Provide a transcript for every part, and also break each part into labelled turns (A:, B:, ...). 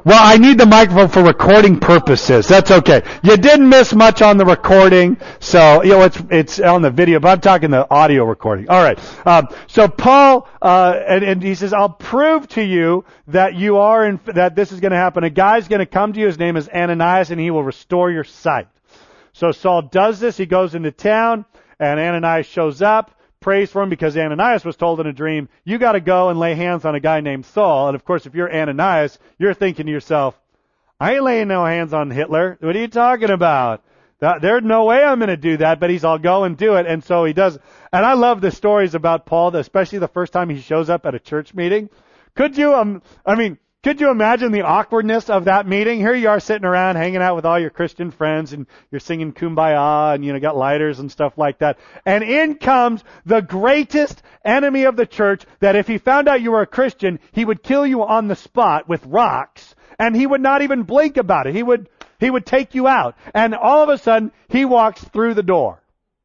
A: Well, I need the microphone for recording purposes. That's okay. You didn't miss much on the recording, so it's on the video, but I'm talking the audio recording. All right. So Paul, and he says, I'll prove to you that that this is going to happen. A guy's going to come to you. His name is Ananias, and he will restore your sight. So Saul does this. He goes into town, and Ananias shows up. Prays for him because Ananias was told in a dream, you got to go and lay hands on a guy named Saul. And of course, if you're Ananias, you're thinking to yourself, I ain't laying no hands on Hitler. What are you talking about? There's no way I'm going to do that, but I'll go and do it. And so he does. And I love the stories about Paul, especially the first time he shows up at a church meeting. Could you imagine the awkwardness of that meeting? Here you are sitting around hanging out with all your Christian friends and you're singing Kumbaya and, got lighters and stuff like that. And in comes the greatest enemy of the church that if he found out you were a Christian, he would kill you on the spot with rocks and he would not even blink about it. He would take you out. And all of a sudden, he walks through the door.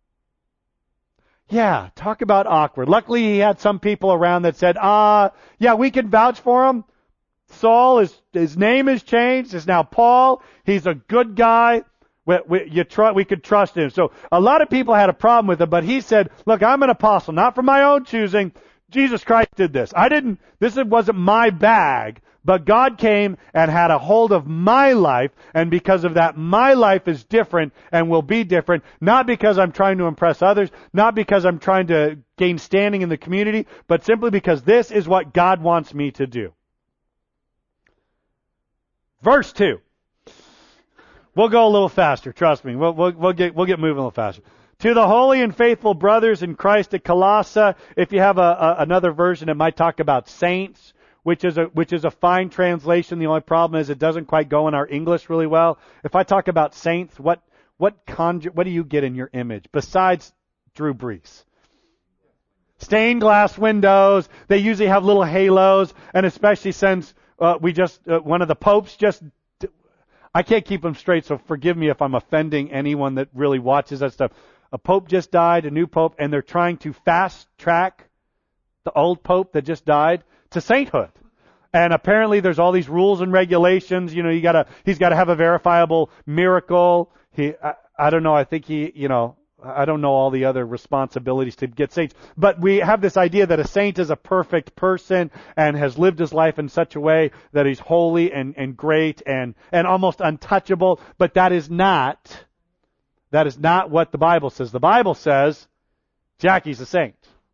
A: Yeah, talk about awkward. Luckily, he had some people around that said, yeah, we can vouch for him. Saul, his name has changed. It's now Paul. He's a good guy. We could trust him. So a lot of people had a problem with him, but he said, look, I'm an apostle, not for my own choosing. Jesus Christ did this. This wasn't my bag, but God came and had a hold of my life, and because of that, my life is different and will be different, not because I'm trying to impress others, not because I'm trying to gain standing in the community, but simply because this is what God wants me to do. Verse 2. We'll go a little faster, trust me. We'll get moving a little faster. To the holy and faithful brothers in Christ at Colossae, if you have another version, it might talk about saints, which is a fine translation. The only problem is it doesn't quite go in our English really well. If I talk about saints, what do you get in your image besides Drew Brees? Stained glass windows. They usually have little halos, and especially since one of the popes I can't keep them straight, so forgive me if I'm offending anyone that really watches that stuff. A pope just died, a new pope, and they're trying to fast track the old pope that just died to sainthood. And apparently there's all these rules and regulations. He's got to have a verifiable miracle. I don't know. I think I don't know all the other responsibilities to get saints, but we have this idea that a saint is a perfect person and has lived his life in such a way that he's holy and great and almost untouchable, but that is not what the Bible says. The Bible says Jackie's a saint.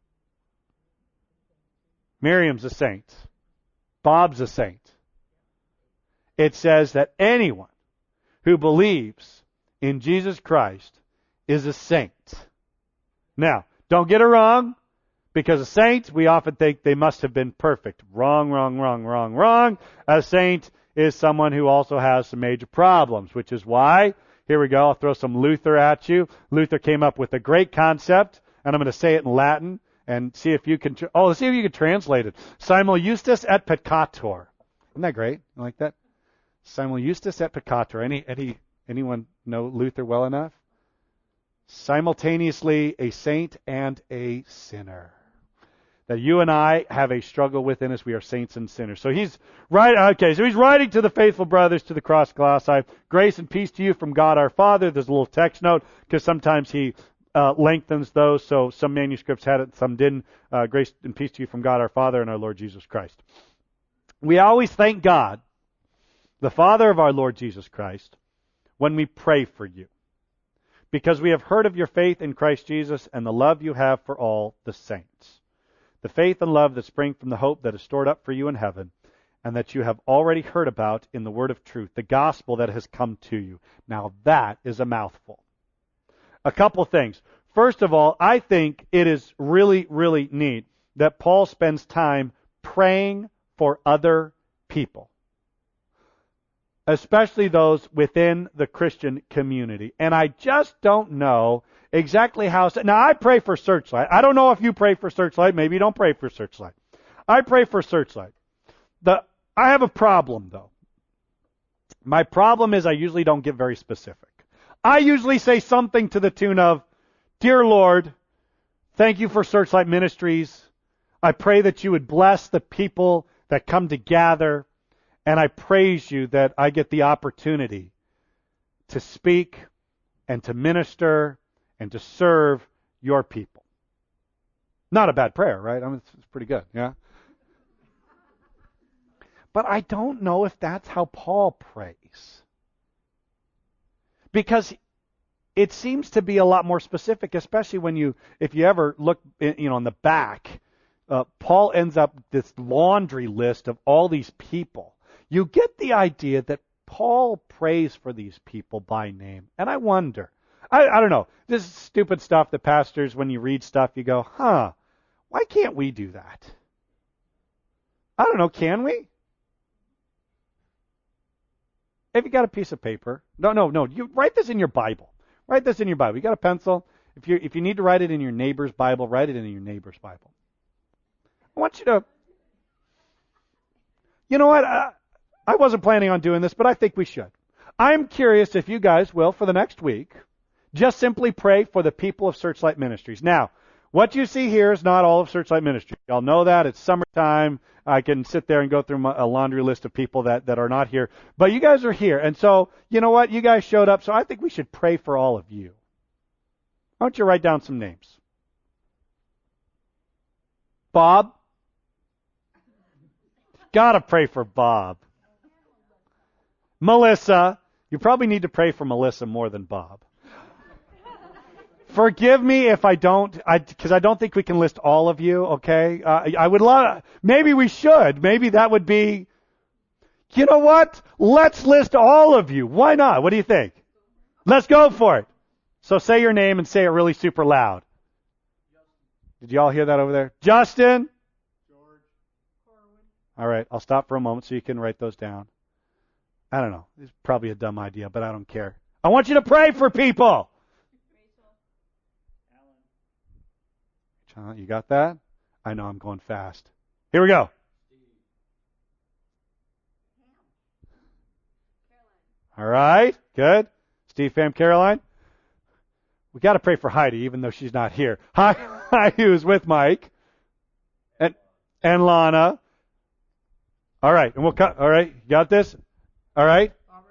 A: Miriam's a saint. Bob's a saint. It says that anyone who believes in Jesus Christ is a saint. Now, don't get it wrong, because a saint, we often think they must have been perfect. Wrong. A saint is someone who also has some major problems, which is why, here we go, I'll throw some Luther at you. Luther came up with a great concept, and I'm going to say it in Latin, and see if you can, let's see if you can translate it. Simul justus et peccator. Isn't that great? You like that? Simul justus et peccator. Anyone know Luther well enough? Simultaneously a saint and a sinner. That you and I have a struggle within us. We are saints and sinners. So he's writing to the faithful brothers to the cross of Colossae. Grace and peace to you from God our Father. There's a little text note because sometimes he lengthens those. So some manuscripts had it, some didn't. Grace and peace to you from God our Father and our Lord Jesus Christ. We always thank God, the Father of our Lord Jesus Christ, when we pray for you, because we have heard of your faith in Christ Jesus and the love you have for all the saints. The faith and love that spring from the hope that is stored up for you in heaven, and that you have already heard about in the word of truth, the gospel that has come to you. Now that is a mouthful. A couple things. First of all, I think it is really, really neat that Paul spends time praying for other people, especially those within the Christian community. And I just don't know exactly how. Now, I pray for Searchlight. I don't know if you pray for Searchlight. Maybe you don't pray for Searchlight. I pray for Searchlight. I have a problem, though. My problem is I usually don't get very specific. I usually say something to the tune of, Dear Lord, thank you for Searchlight Ministries. I pray that you would bless the people that come to gather, And I praise you that I get the opportunity to speak and to minister and to serve your people. Not a bad prayer, right? I mean, it's pretty good, yeah? But I don't know if that's how Paul prays. Because it seems to be a lot more specific, especially if you ever look, on the back, Paul ends up this laundry list of all these people. You get the idea that Paul prays for these people by name. And I wonder, I don't know, this is stupid stuff that pastors, when you read stuff, you go, why can't we do that? I don't know, can we? If you got a piece of paper, no, you write this in your Bible. Write this in your Bible. You got a pencil? If you need to write it in your neighbor's Bible, write it in your neighbor's Bible. I want you to, you know what? I wasn't planning on doing this, but I think we should. I'm curious if you guys will, for the next week, just simply pray for the people of Searchlight Ministries. Now, what you see here is not all of Searchlight Ministries. Y'all know that. It's summertime. I can sit there and go through a laundry list of people that are not here. But you guys are here. And so, you know what? You guys showed up, so I think we should pray for all of you. Why don't you write down some names? Bob? Gotta pray for Bob. Melissa. You probably need to pray for Melissa more than Bob. Forgive me if I don't, because I don't think we can list all of you, okay? I would love, maybe we should. Maybe that would be, you know what? Let's list all of you. Why not? What do you think? Let's go for it. So say your name and say it really super loud. Did you all hear that over there? Justin? George? All right, I'll stop for a moment so you can write those down. I don't know. It's probably a dumb idea, but I don't care. I want you to pray for people. You got that? I know I'm going fast. Here we go. All right, good. Steve, Pam, Caroline. We got to pray for Heidi, even though she's not here. Heidi, who's with Mike, and Lana. All right, and we'll cut. All right, you got this. All right.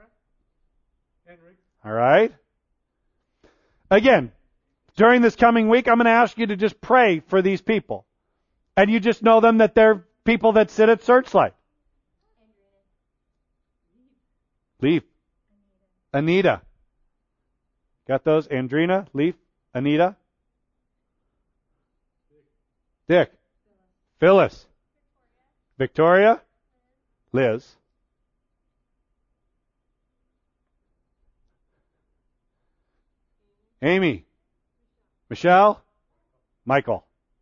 A: All right. Again. During this coming week, I'm going to ask you to just pray for these people. And you just know them that they're people that sit at Searchlight. Leaf. Anita. Got those? Andrina, Leaf, Anita. Dick. Phyllis. Victoria. Liz. Amy. Michelle? Michael.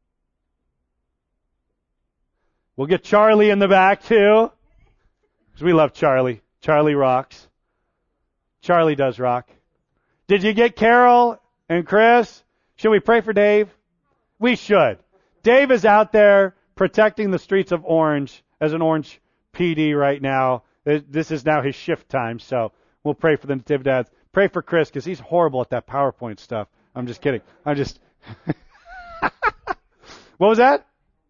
A: We'll get Charlie in the back too. Because we love Charlie. Charlie rocks. Charlie does rock. Did you get Carol and Chris? Should we pray for Dave? We should. Dave is out there protecting the streets of Orange as an Orange PD right now. This is now his shift time, so we'll pray for the Nativity Dads. Pray for Chris because he's horrible at that PowerPoint stuff. I'm just kidding. What was that?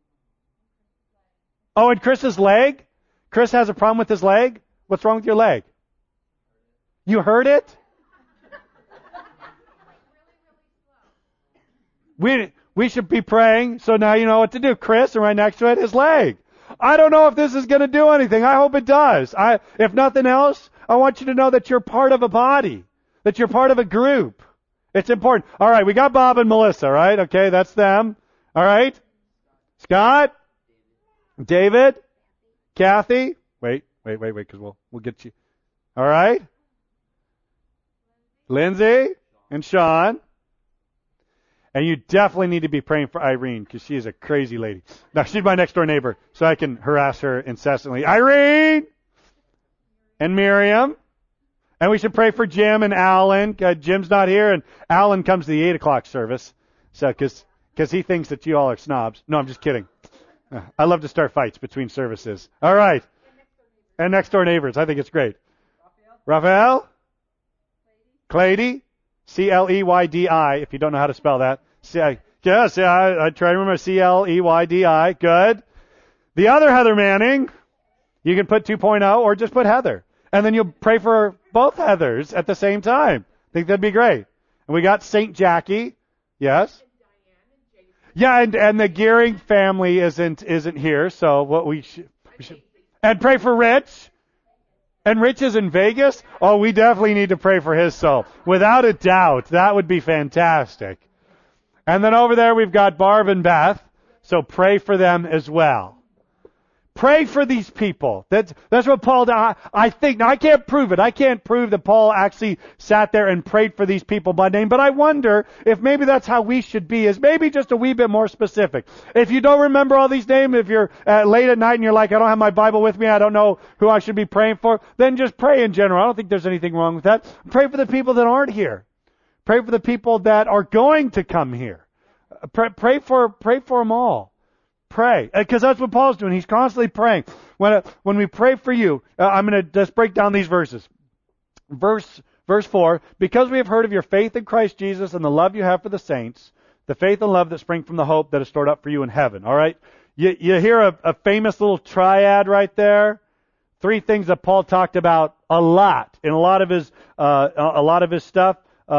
A: Oh, and Chris's leg? Chris has a problem with his leg? What's wrong with your leg? You heard it? We should be praying, so now you know what to do. Chris, and right next to it, his leg. I don't know if this is going to do anything. I hope it does. If nothing else, I want you to know that you're part of a body, that you're part of a group. It's important. All right, we got Bob and Melissa, right? Okay, that's them. All right. Scott? David? Kathy? Wait, because we'll get you. All right. Lindsay and Sean. And you definitely need to be praying for Irene because she is a crazy lady. Now, she's my next door neighbor, so I can harass her incessantly. Irene! And Miriam. And we should pray for Jim and Alan. Jim's not here, and Alan comes to the 8 o'clock service, so because he thinks that you all are snobs. No, I'm just kidding. I love to start fights between services. All right. And next door neighbors. I think it's great. Raphael? Clady? C-L-E-Y-D-I, if you don't know how to spell that. I try to remember C-L-E-Y-D-I. Good. The other Heather Manning. You can put 2.0 or just put Heather. And then you'll pray for both Heathers at the same time. I think that'd be great. And we got St. Jackie. Yes? Yeah, and the Gearing family isn't here, so what we should and pray for Rich. And Rich is in Vegas? Oh, we definitely need to pray for his soul. Without a doubt, that would be fantastic. And then over there we've got Barb and Beth, so pray for them as well. Pray for these people. That's what Paul did. I think, now I can't prove it. I can't prove that Paul actually sat there and prayed for these people by name, but I wonder if maybe that's how we should be, is maybe just a wee bit more specific. If you don't remember all these names, if you're late at night and you're like, I don't have my Bible with me, I don't know who I should be praying for, then just pray in general. I don't think there's anything wrong with that. Pray for the people that aren't here. Pray for the people that are going to come here. Pray for them all. Pray, because that's what Paul's doing. He's constantly praying. When we pray for you, I'm going to just break down these verses. Verse 4, because we have heard of your faith in Christ Jesus and the love you have for the saints, the faith and love that spring from the hope that is stored up for you in heaven. All right? You hear a famous little triad right there? 3 things that Paul talked about a lot in a lot of his stuff.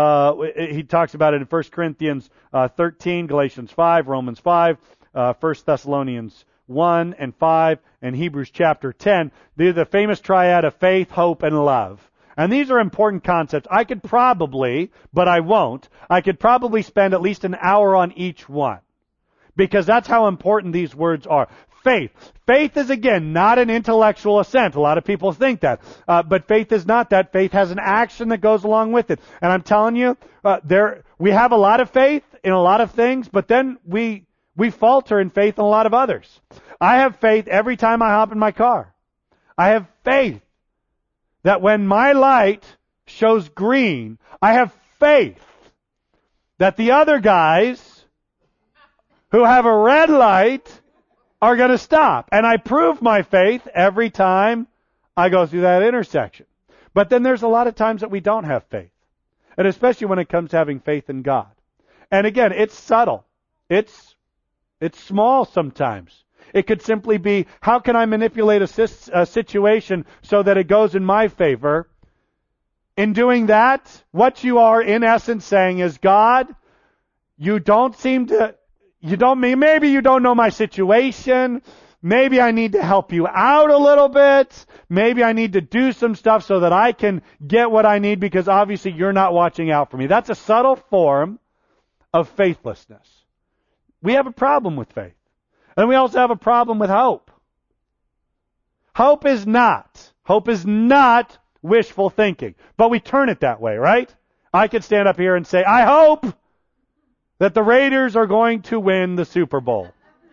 A: He talks about it in 1 Corinthians 13, Galatians 5, Romans 5, 1 Thessalonians 1 and 5, and Hebrews chapter 10. They're the famous triad of faith, hope, and love. And these are important concepts. I could probably, but I won't, I could probably spend at least an hour on each one. Because that's how important these words are. Faith. Faith is, again, not an intellectual assent. A lot of people think that. But faith is not that. Faith has an action that goes along with it. And I'm telling you, we have a lot of faith in a lot of things, but then we falter in faith in a lot of others. I have faith every time I hop in my car. I have faith that when my light shows green, I have faith that the other guys who have a red light are going to stop. And I prove my faith every time I go through that intersection. But then there's a lot of times that we don't have faith. And especially when it comes to having faith in God. And again, it's subtle. It's small sometimes. It could simply be, how can I manipulate a situation so that it goes in my favor? In doing that, what you are in essence saying is, God, maybe you don't know my situation. Maybe I need to help you out a little bit. Maybe I need to do some stuff so that I can get what I need, because obviously you're not watching out for me. That's a subtle form of faithlessness. We have a problem with faith. And we also have a problem with hope. Hope is not wishful thinking. But we turn it that way, right? I could stand up here and say, I hope that the Raiders are going to win the Super Bowl.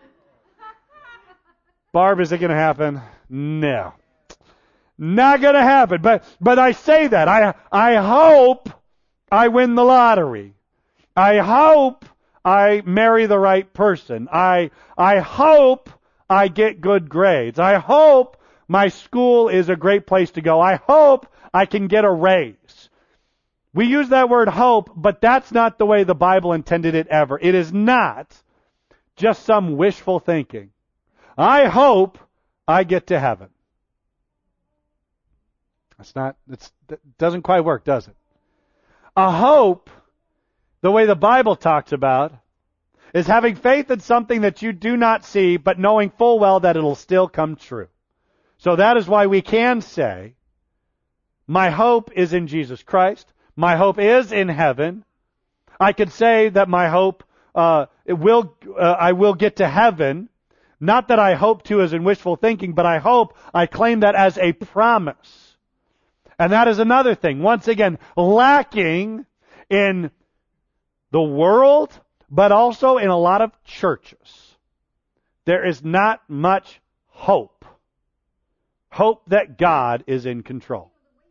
A: Barb, is it going to happen? No. Not going to happen. But I say that. I hope I win the lottery. I hope I marry the right person. I hope I get good grades. I hope my school is a great place to go. I hope I can get a raise. We use that word hope, but that's not the way the Bible intended it ever. It is not just some wishful thinking. I hope I get to heaven. It doesn't quite work, does it? A hope, the way the Bible talks about, is having faith in something that you do not see, but knowing full well that it'll still come true. So that is why we can say, my hope is in Jesus Christ. My hope is in heaven. I could say that my hope, I will get to heaven. Not that I hope to as in wishful thinking, but I claim that as a promise. And that is another thing. Once again, lacking in the world, but also in a lot of churches. There is not much hope. Hope that God is in control.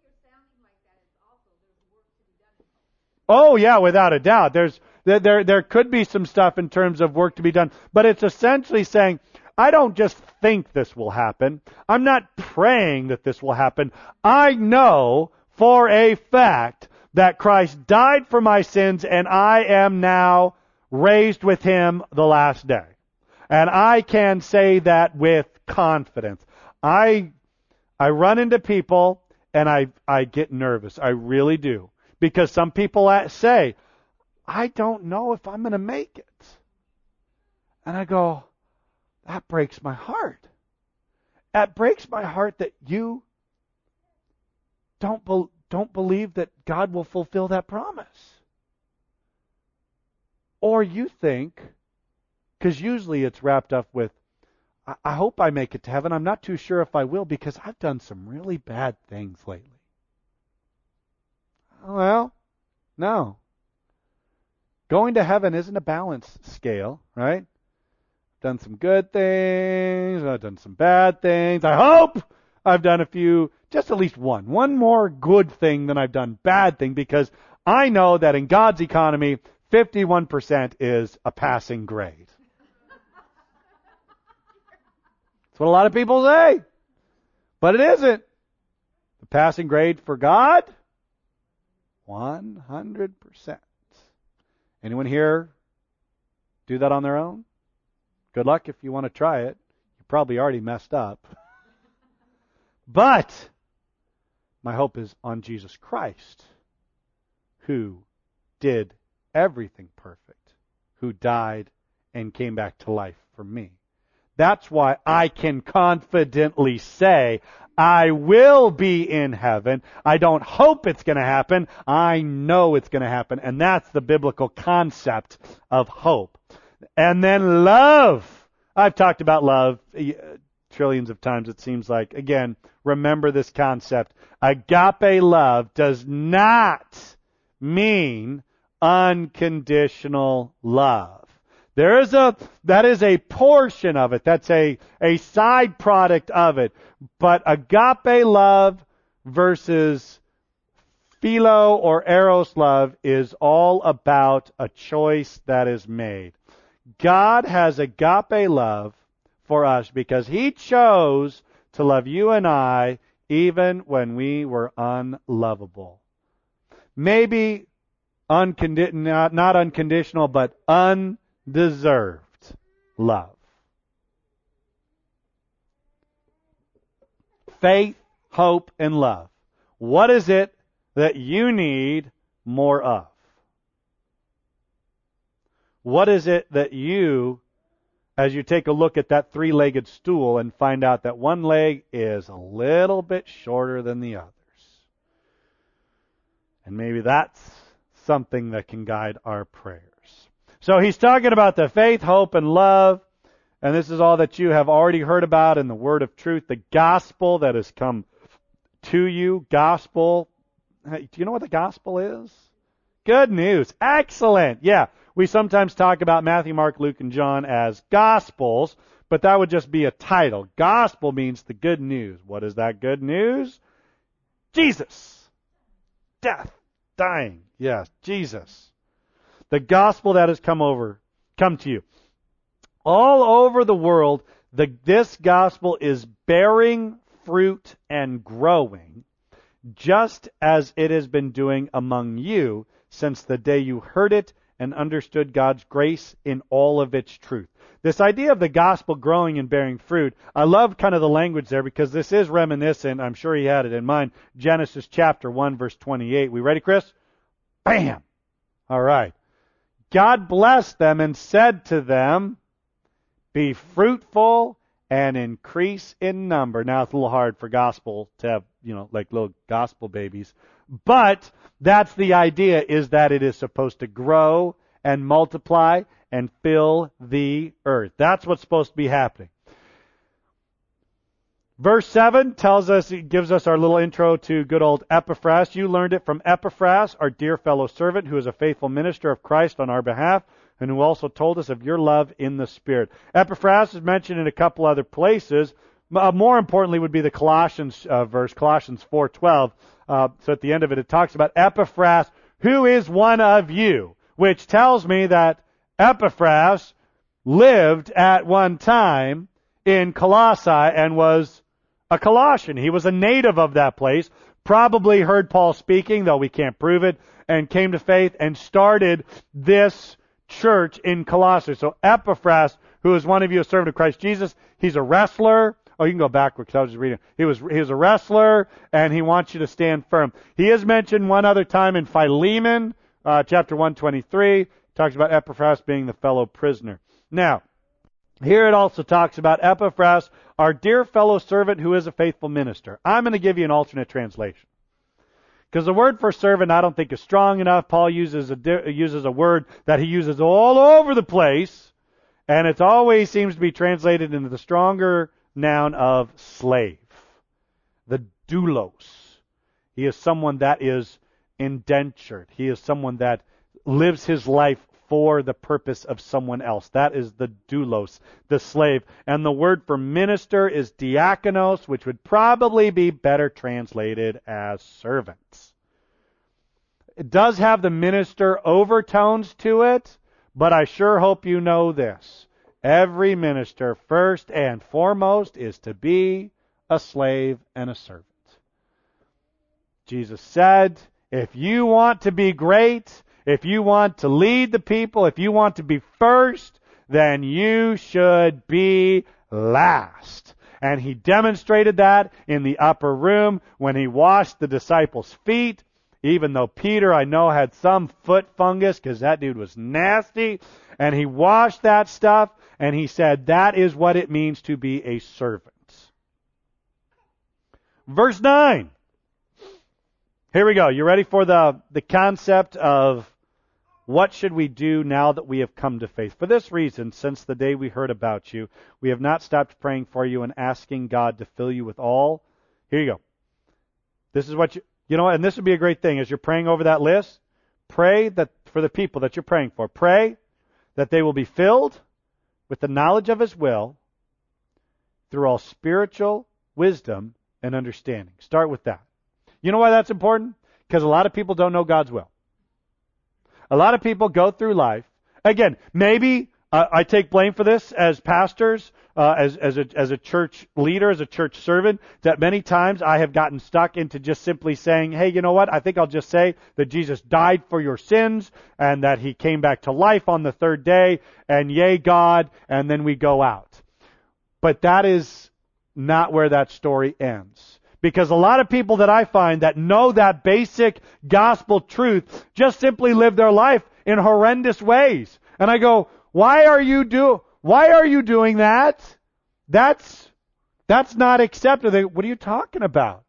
A: Oh yeah, without a doubt. There could be some stuff in terms of work to be done, but it's essentially saying, I don't just think this will happen. I'm not praying that this will happen. I know for a fact that Christ died for my sins and I am now raised with Him the last day. And I can say that with confidence. I I run into people and I get nervous. I really do. Because some people say, I don't know if I'm going to make it. And I go, that breaks my heart. That breaks my heart that you don't believe that God will fulfill that promise. Or you think, because usually it's wrapped up with, I hope I make it to heaven. I'm not too sure if I will because I've done some really bad things lately. Well, no. Going to heaven isn't a balance scale, right? I've done some good things. I've done some bad things. I hope I've done a few, just at least one more good thing than I've done bad thing, because I know that in God's economy, 51% is a passing grade. That's what a lot of people say. But it isn't. The passing grade for God, 100%. Anyone here do that on their own? Good luck if you want to try it. You probably already messed up. But my hope is on Jesus Christ, who did everything perfect, who died and came back to life for me. That's why I can confidently say, I will be in heaven. I don't hope it's going to happen. I know it's going to happen. And that's the biblical concept of hope. And then love. I've talked about love trillions of times, it seems like. Again, remember this concept. Agape love does not mean unconditional love. That is a portion of it. That's a side product of it. But agape love versus philo or eros love is all about a choice that is made. God has agape love for us because He chose to love you and I even when we were unlovable. Maybe not unconditional, but undeserved love. Faith, hope, and love. What is it that you need more of? What is it that you, as you take a look at that three-legged stool and find out that one leg is a little bit shorter than the others? And maybe that's something that can guide our prayers. So he's talking about the faith, hope, and love. And this is all that you have already heard about in the word of truth, the gospel that has come to you. Gospel. Hey, do you know what the gospel is? Good news. Excellent. Yeah, we sometimes talk about Matthew, Mark, Luke, and John as gospels, but that would just be a title. Gospel means the good news. What is that good news? Jesus. Death. Dying. Yes, Jesus. The gospel that has come to you. All over the world, this gospel is bearing fruit and growing, just as it has been doing among you since the day you heard it and understood God's grace in all of its truth. This idea of the gospel growing and bearing fruit, I love kind of the language there because this is reminiscent, I'm sure he had it in mind, Genesis chapter 1, verse 28. We ready, Chris? Bam! All right. God blessed them and said to them, be fruitful and increase in number. Now it's a little hard for gospel to have, like little gospel babies. But that's the idea, is that it is supposed to grow and multiply and fill the earth. That's what's supposed to be happening. Verse 7 it gives us our little intro to good old Epaphras. You learned it from Epaphras, our dear fellow servant, who is a faithful minister of Christ on our behalf, and who also told us of your love in the Spirit. Epaphras is mentioned in a couple other places. More importantly would be the Colossians verse, Colossians 4:12. So at the end of it, it talks about Epaphras, who is one of you, which tells me that Epaphras lived at one time in Colossae and was a Colossian. He was a native of that place, probably heard Paul speaking, though we can't prove it, and came to faith and started this church in Colossae. So Epaphras, who is one of you, a servant of Christ Jesus, he's a wrestler, Oh, you can go backward because I was just reading. He was a wrestler, and he wants you to stand firm. He is mentioned one other time in Philemon, chapter 123. Talks about Epaphras being the fellow prisoner. Now, here it also talks about Epaphras, our dear fellow servant who is a faithful minister. I'm going to give you an alternate translation. Because the word for servant I don't think is strong enough. Paul uses a word that he uses all over the place, and it always seems to be translated into the stronger noun of slave. The doulos. He is someone that is indentured. He is someone that lives his life for the purpose of someone else. That is the doulos, the slave. And the word for minister is diakonos, which would probably be better translated as servants. It does have the minister overtones to it, but I sure hope you know this. Every minister, first and foremost, is to be a slave and a servant. Jesus said, if you want to be great, if you want to lead the people, if you want to be first, then you should be last. And he demonstrated that in the upper room when he washed the disciples' feet, even though Peter, I know, had some foot fungus because that dude was nasty. And he washed that stuff, and he said that is what it means to be a servant. Verse 9. Here we go. You ready for the concept of what should we do now that we have come to faith? For this reason, since the day we heard about you, we have not stopped praying for you and asking God to fill you with all. Here you go. This is what you know, and this would be a great thing as you're praying over that list. Pray that for the people that you're praying for. Pray that they will be filled with the knowledge of His will through all spiritual wisdom and understanding. Start with that. You know why that's important? Because a lot of people don't know God's will. A lot of people go through life. Again, maybe I take blame for this as pastors, as a church leader, as a church servant, that many times I have gotten stuck into just simply saying, hey, you know what? I think I'll just say that Jesus died for your sins and that He came back to life on the third day, and yay, God, and then we go out. But that is not where that story ends. Because a lot of people that I find that know that basic gospel truth just simply live their life in horrendous ways. And I go, why are you doing that? That's not acceptable. What are you talking about?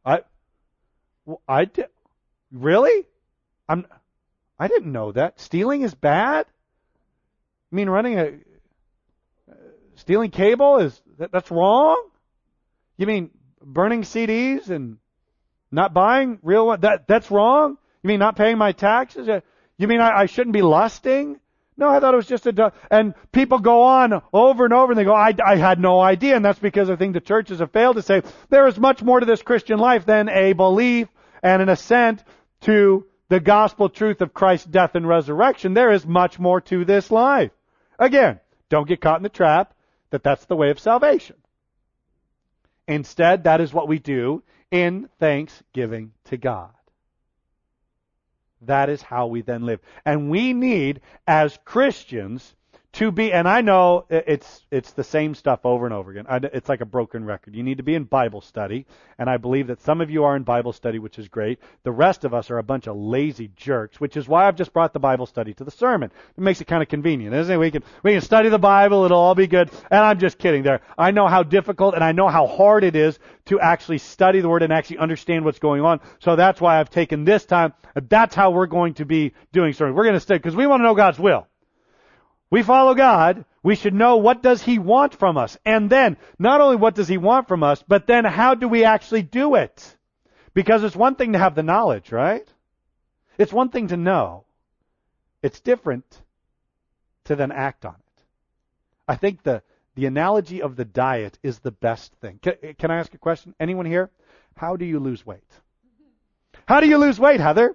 A: Really? I didn't know that. Stealing is bad? You mean stealing cable that's wrong? You mean burning CDs and not buying real ones, that's wrong? You mean not paying my taxes? You mean I shouldn't be lusting? No, I thought it was just and people go on over and over and they go, I had no idea. And that's because I think the churches have failed to say there is much more to this Christian life than a belief and an assent to the gospel truth of Christ's death and resurrection. There is much more to this life. Again, don't get caught in the trap that that's the way of salvation. Instead, that is what we do in thanksgiving to God. That is how we then live. And we need, as Christians, to be, and I know it's the same stuff over and over again. It's like a broken record. You need to be in Bible study, and I believe that some of you are in Bible study, which is great. The rest of us are a bunch of lazy jerks, which is why I've just brought the Bible study to the sermon. It makes it kind of convenient, isn't it? We can study the Bible, it'll all be good. And I'm just kidding there. I know how difficult and I know how hard it is to actually study the Word and actually understand what's going on. So that's why I've taken this time. That's how we're going to be doing sermon. We're going to study because we want to know God's will. We follow God, we should know what does He want from us. And then, not only what does He want from us, but then how do we actually do it? Because it's one thing to have the knowledge, right? It's one thing to know. It's different to then act on it. I think the analogy of the diet is the best thing. Can I ask a question? Anyone here? How do you lose weight? How do you lose weight, Heather?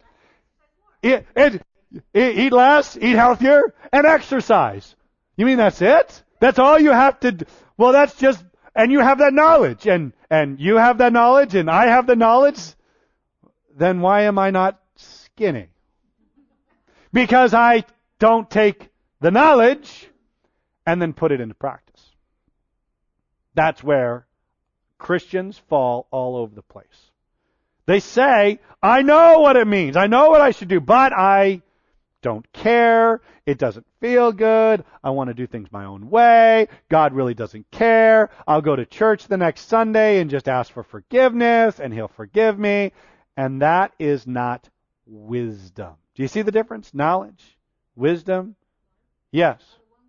A: Eat less, eat healthier, and exercise. You mean that's it? That's all you have to do? Well, that's just, and you have that knowledge, and you have that knowledge, and I have the knowledge. Then why am I not skinny? Because I don't take the knowledge and then put it into practice. That's where Christians fall all over the place. They say, I know what it means. I know what I should do, but I don't care. It doesn't feel good. I want to do things my own way. God really doesn't care. I'll go to church the next Sunday and just ask for forgiveness, and He'll forgive me. And that is not wisdom. Do you see the difference? Knowledge, wisdom. Yes.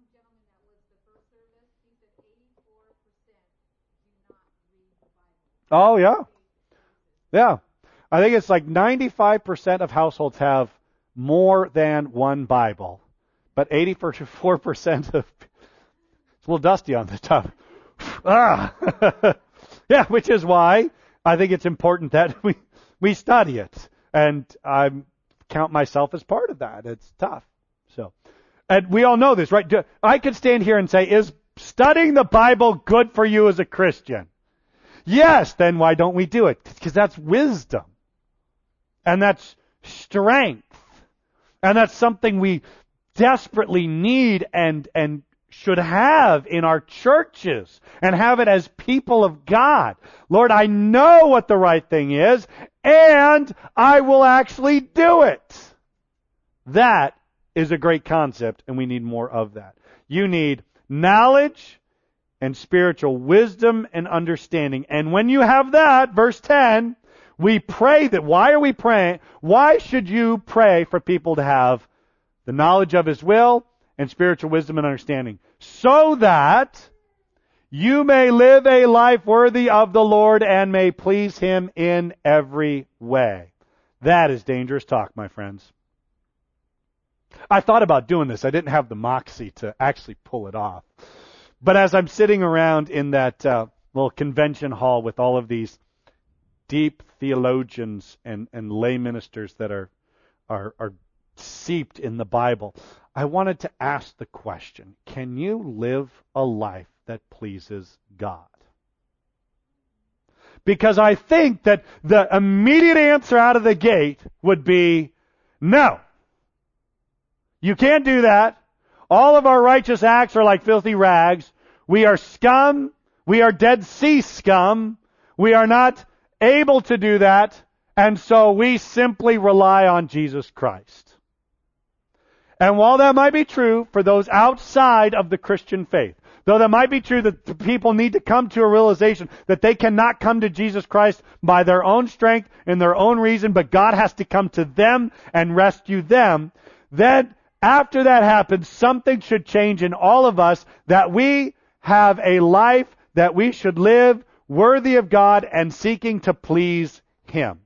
A: Oh, yeah. Yeah. I think it's like 95% of households have more than one Bible, but 84% of it's a little dusty on the top. Yeah, which is why I think it's important that we study it, and I count myself as part of that. It's tough. So, and we all know this, right? I could stand here and say, is studying the Bible good for you as a Christian? Yes, then why don't we do it? Because that's wisdom. And that's strength. And that's something we desperately need and should have in our churches and have it as people of God. Lord, I know what the right thing is, and I will actually do it. That is a great concept, and we need more of that. You need knowledge and spiritual wisdom and understanding. And when you have that, verse 10, we pray that. Why are we praying? Why should you pray for people to have the knowledge of His will and spiritual wisdom and understanding? So that you may live a life worthy of the Lord and may please Him in every way. That is dangerous talk, my friends. I thought about doing this. I didn't have the moxie to actually pull it off. But as I'm sitting around in that little convention hall with all of these deep theologians and lay ministers that are seeped in the Bible, I wanted to ask the question, can you live a life that pleases God? Because I think that the immediate answer out of the gate would be, no. You can't do that. All of our righteous acts are like filthy rags. We are scum. We are Dead Sea scum. We are not able to do that. And so we simply rely on Jesus Christ. And while that might be true for those outside of the Christian faith, though that might be true that the people need to come to a realization that they cannot come to Jesus Christ by their own strength and their own reason, but God has to come to them and rescue them, then after that happens, something should change in all of us, that we have a life that we should live worthy of God and seeking to please Him.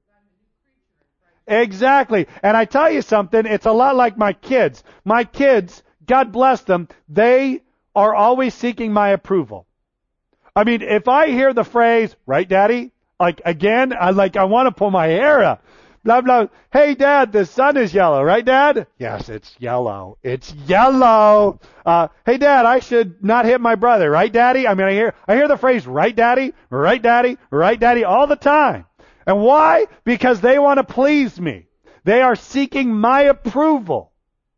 A: Exactly. And I tell you something, it's a lot like my kids. My kids, God bless them, they are always seeking my approval. I mean, if I hear the phrase, right, Daddy? Like, again, I want to pull my hair out. Blah, blah. Hey, Dad, the sun is yellow, right, Dad? Yes, it's yellow. It's yellow. Hey, Dad, I should not hit my brother, right, Daddy? I mean, I hear the phrase, right, Daddy? Right, Daddy? Right, Daddy? All the time. And why? Because they want to please me. They are seeking my approval.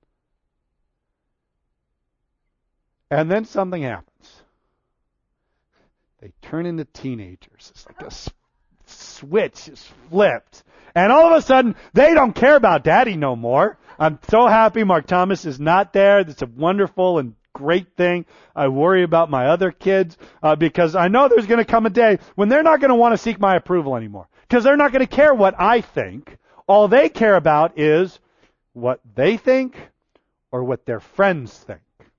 A: And then something happens. They turn into teenagers. It's like a switch is flipped. And all of a sudden, they don't care about Daddy no more. I'm so happy Mark Thomas is not there. That's a wonderful and great thing. I worry about my other kids because I know there's going to come a day when they're not going to want to seek my approval anymore. Because they're not going to care what I think. All they care about is what they think or what their friends think.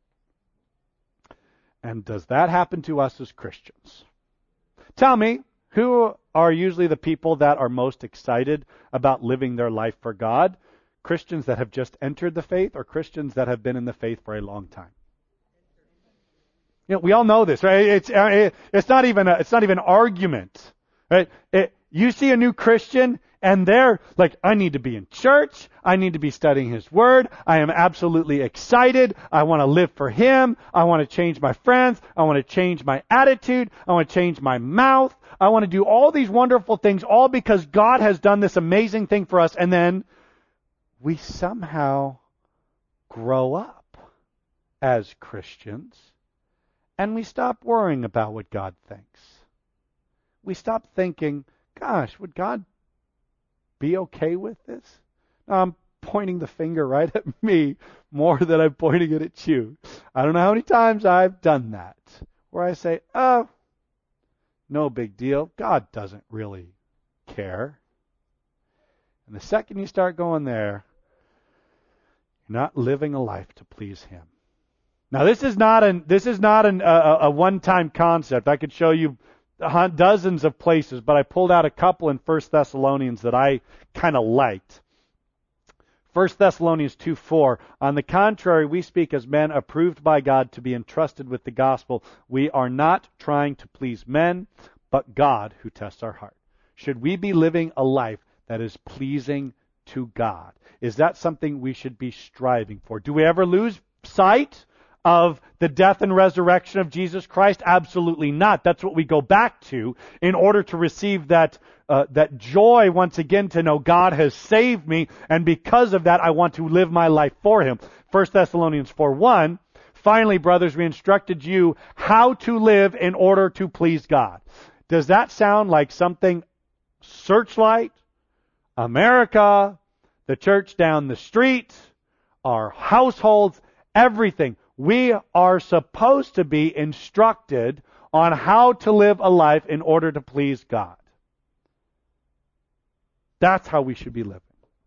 A: And does that happen to us as Christians? Tell me, who are usually the people that are most excited about living their life for God? Christians that have just entered the faith or Christians that have been in the faith for a long time? You know, we all know this, right? It's not even an argument, right? You see a new Christian and they're like, I need to be in church. I need to be studying His Word. I am absolutely excited. I want to live for Him. I want to change my friends. I want to change my attitude. I want to change my mouth. I want to do all these wonderful things, all because God has done this amazing thing for us. And then we somehow grow up as Christians and we stop worrying about what God thinks. we stop thinking, gosh, would God be okay with this? No, I'm pointing the finger right at me more than I'm pointing it at you. I don't know how many times I've done that, where I say, oh, no big deal. God doesn't really care. And the second you start going there, you're not living a life to please Him. Now, this is not a one-time concept. I could show you dozens of places, but I pulled out a couple in 1 Thessalonians that I kind of liked. 1 Thessalonians 2:4, on the contrary, we speak as men approved by God to be entrusted with the gospel. We are not trying to please men, but God who tests our heart. Should we be living a life that is pleasing to God? Is that something we should be striving for? Do we ever lose sight of the death and resurrection of Jesus Christ? Absolutely not. That's what we go back to in order to receive that joy once again, to know God has saved me, and because of that I want to live my life for Him. 1 Thessalonians 4:1, finally, brothers, we instructed you how to live in order to please God. Does that sound like something Searchlight, America, the church down the street, our households, everything? We are supposed to be instructed on how to live a life in order to please God. That's how we should be living.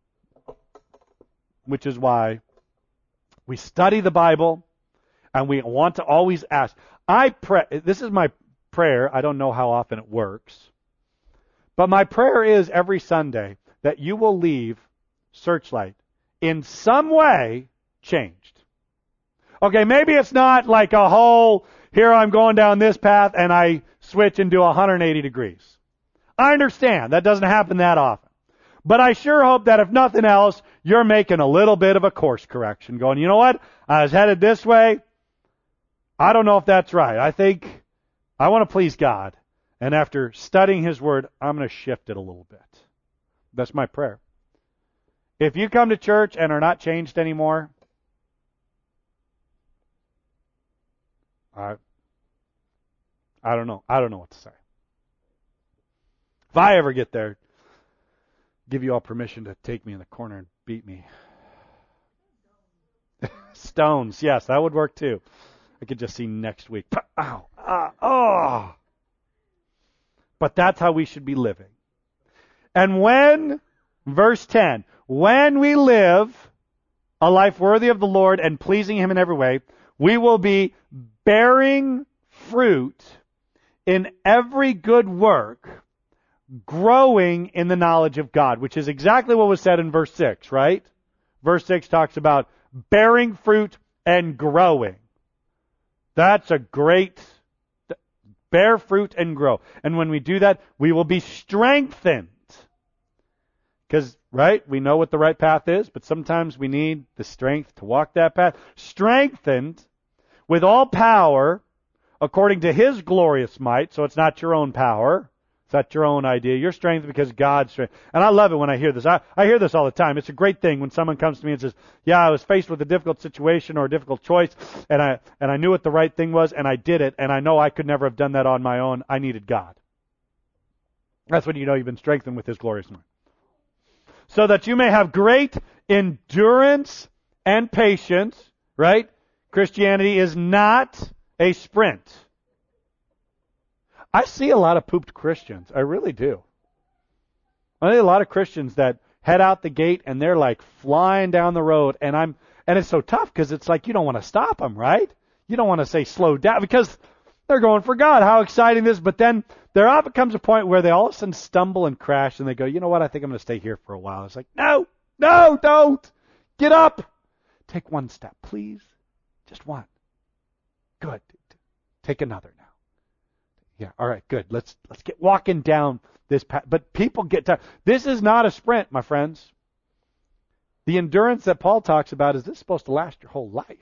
A: Which is why we study the Bible and we want to always ask. This is my prayer. I don't know how often it works. But my prayer is every Sunday that you will leave Searchlight in some way changed. Okay, maybe it's not like a whole, here I'm going down this path and I switch and do 180 degrees. I understand. That doesn't happen that often. But I sure hope that if nothing else, you're making a little bit of a course correction. Going, you know what? I was headed this way. I don't know if that's right. I think I want to please God. And after studying His Word, I'm going to shift it a little bit. That's my prayer. If you come to church and are not changed anymore, I don't know. I don't know what to say. If I ever get there, give you all permission to take me in the corner and beat me. Stones, yes, that would work too. I could just see next week. Ow, oh. But that's how we should be living. And when, verse 10, when we live a life worthy of the Lord and pleasing Him in every way, we will be bearing fruit in every good work, growing in the knowledge of God, which is exactly what was said in verse 6, right? Verse 6 talks about bearing fruit and growing. That's a great, bear fruit and grow. And when we do that, we will be strengthened. Because, right, we know what the right path is, but sometimes we need the strength to walk that path. Strengthened with all power according to His glorious might, so it's not your own power. It's not your own idea. You're strengthened because God's strength. And I love it when I hear this. I hear this all the time. It's a great thing when someone comes to me and says, yeah, I was faced with a difficult situation or a difficult choice, and I knew what the right thing was, and I did it, and I know I could never have done that on my own. I needed God. That's when you know you've been strengthened with His glorious might. So that you may have great endurance and patience, right? Christianity is not a sprint. I see a lot of pooped Christians. I really do. I see a lot of Christians that head out the gate and they're like flying down the road, and it's so tough because it's like you don't want to stop them, right? You don't want to say slow down because they're going for God. How exciting this! But then there often comes a point where they all of a sudden stumble and crash, and they go, you know what? I think I'm going to stay here for a while. It's like, no, don't get up. Take one step, please. Just one. Good. Take another now. Yeah, all right, good. Let's get walking down this path. But people get tired. This is not a sprint, my friends. The endurance that Paul talks about is this supposed to last your whole life.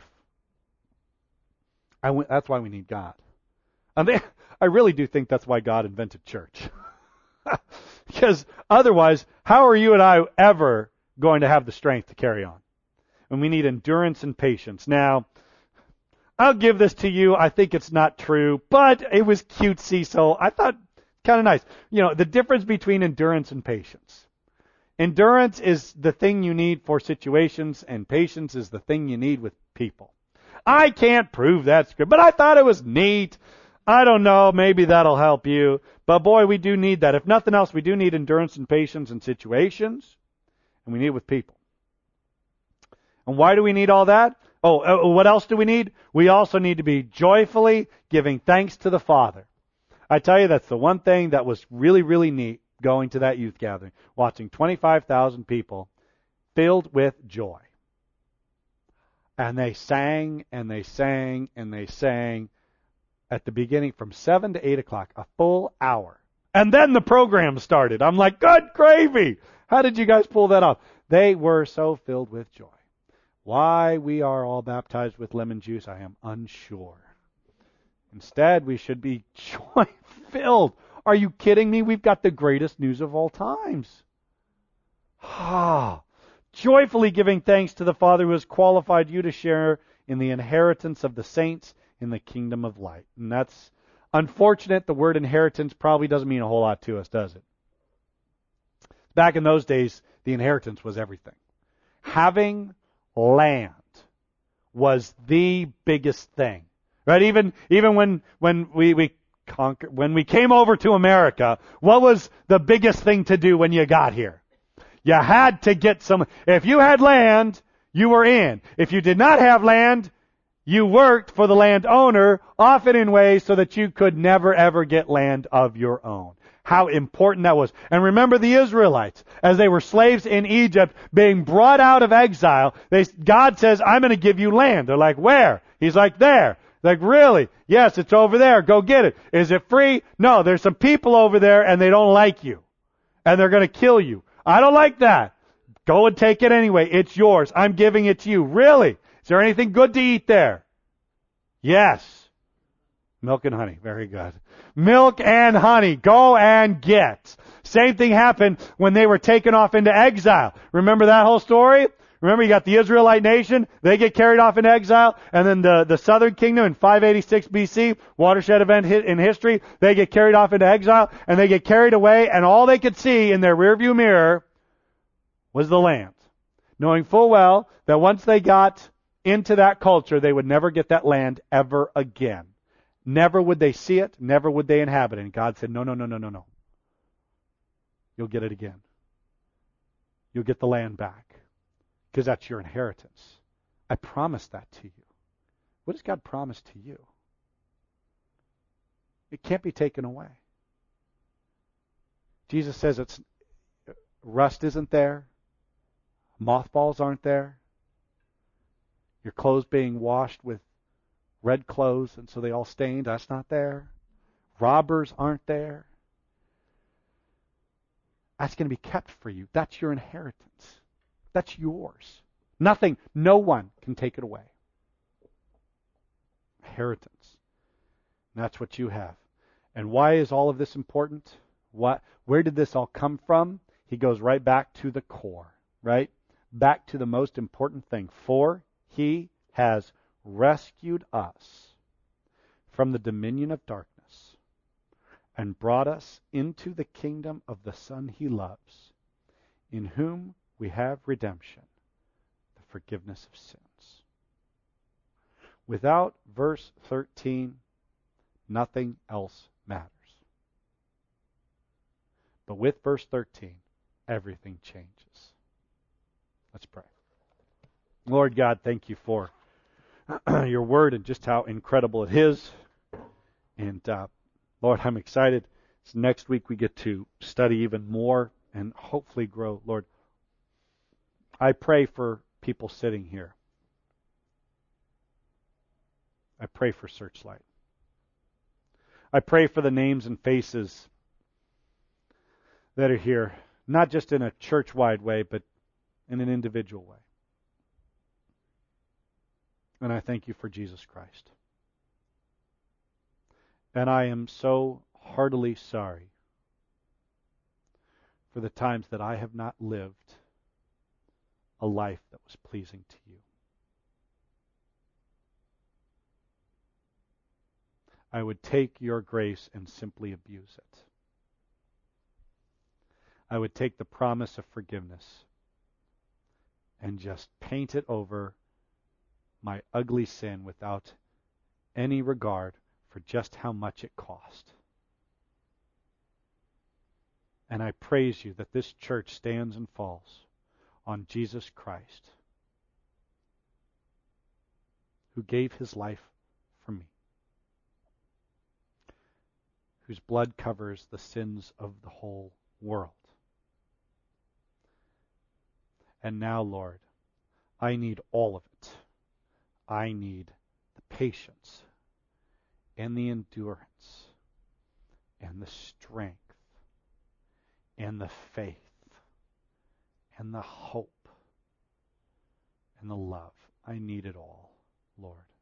A: That's why we need God. I really do think that's why God invented church. Because otherwise, how are you and I ever going to have the strength to carry on? And we need endurance and patience. Now, I'll give this to you. I think it's not true, but it was cutesy, so I thought Kind of nice. The difference between endurance and patience. Endurance is the thing you need for situations, and patience is the thing you need with people. I can't prove that's good, but I thought it was neat. I don't know, maybe that'll help you. But boy, we do need that. If nothing else, we do need endurance and patience in situations, and we need it with people. And why do we need all that? What else do we need? We also need to be joyfully giving thanks to the Father. I tell you, that's the one thing that was really, really neat going to that youth gathering, watching 25,000 people filled with joy. And they sang, and they sang, and they sang at the beginning from 7 to 8 o'clock, a full hour. And then the program started. I'm like, good gravy! How did you guys pull that off? They were so filled with joy. Why we are all baptized with lemon juice, I am unsure. Instead, we should be joy-filled. Are you kidding me? We've got the greatest news of all times. Joyfully giving thanks to the Father who has qualified you to share in the inheritance of the saints in the kingdom of light. And that's unfortunate. The word inheritance probably doesn't mean a whole lot to us, does it? Back in those days, the inheritance was everything. Having land was the biggest thing, right? Even when we came over to America, what was the biggest thing to do when you got here? You had to get some. If you had land, you were in. If you did not have land, you worked for the landowner, often in ways so that you could never ever get land of your own. How important that was. And remember the Israelites, as they were slaves in Egypt, being brought out of exile, God says, I'm going to give you land. They're like, where? He's like, there. Like, really? Yes, it's over there. Go get it. Is it free? No, there's some people over there and they don't like you. And they're going to kill you. I don't like that. Go and take it anyway. It's yours. I'm giving it to you. Really? Is there anything good to eat there? Yes. Milk and honey. Very good. Milk and honey. Go and get. Same thing happened when they were taken off into exile. Remember that whole story? Remember, you got the Israelite nation. They get carried off into exile. And then the southern kingdom in 586 BC, watershed event in history, they get carried off into exile. And they get carried away. And all they could see in their rearview mirror was the land. Knowing full well that once they got into that culture, they would never get that land ever again. Never would they see it. Never would they inhabit it. And God said, no. You'll get it again. You'll get the land back. Because that's your inheritance. I promise that to you. What does God promise to you? It can't be taken away. Jesus says rust isn't there. Mothballs aren't there. Your clothes being washed with red clothes, and so they all stained. That's not there. Robbers aren't there. That's going to be kept for you. That's your inheritance. That's yours. Nothing, no one can take it away. Inheritance. And that's what you have. And why is all of this important? Where did this all come from? He goes right back to the core, right? Back to the most important thing. For he has rescued us from the dominion of darkness and brought us into the kingdom of the Son he loves, in whom we have redemption, the forgiveness of sins. Without verse 13, nothing else matters. But with verse 13, everything changes. Let's pray. Lord God, thank you for your word and just how incredible it is. And Lord, I'm excited. So next week we get to study even more and hopefully grow. Lord, I pray for people sitting here. I pray for Searchlight. I pray for the names and faces that are here, not just in a church-wide way, but in an individual way. And I thank you for Jesus Christ. And I am so heartily sorry for the times that I have not lived a life that was pleasing to you. I would take your grace and simply abuse it. I would take the promise of forgiveness and just paint it over my ugly sin without any regard for just how much it cost. And I praise you that this church stands and falls on Jesus Christ, who gave his life for me, whose blood covers the sins of the whole world. And now, Lord, I need all of it. I need the patience and the endurance and the strength and the faith and the hope and the love. I need it all, Lord.